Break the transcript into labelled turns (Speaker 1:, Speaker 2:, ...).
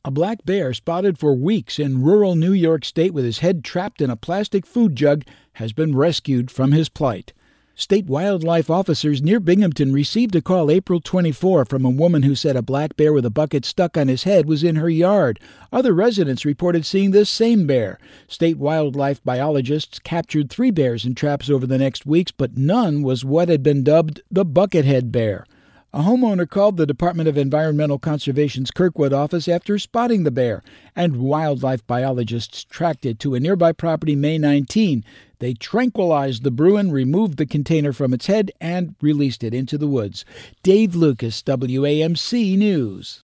Speaker 1: A black bear spotted for weeks in rural New York State with his head trapped in a plastic food jug has been rescued from his plight. State wildlife officers near Binghamton received a call April 24 from a woman who said a black bear with a bucket stuck on his head was in her yard. Other residents reported seeing this same bear. State wildlife biologists captured 3 bears in traps over the next weeks, but none was what had been dubbed the buckethead bear. A homeowner called the Department of Environmental Conservation's Kirkwood office after spotting the bear, and wildlife biologists tracked it to a nearby property May 19. They tranquilized the Bruin, removed the container from its head, and released it into the woods. Dave Lucas, WAMC News.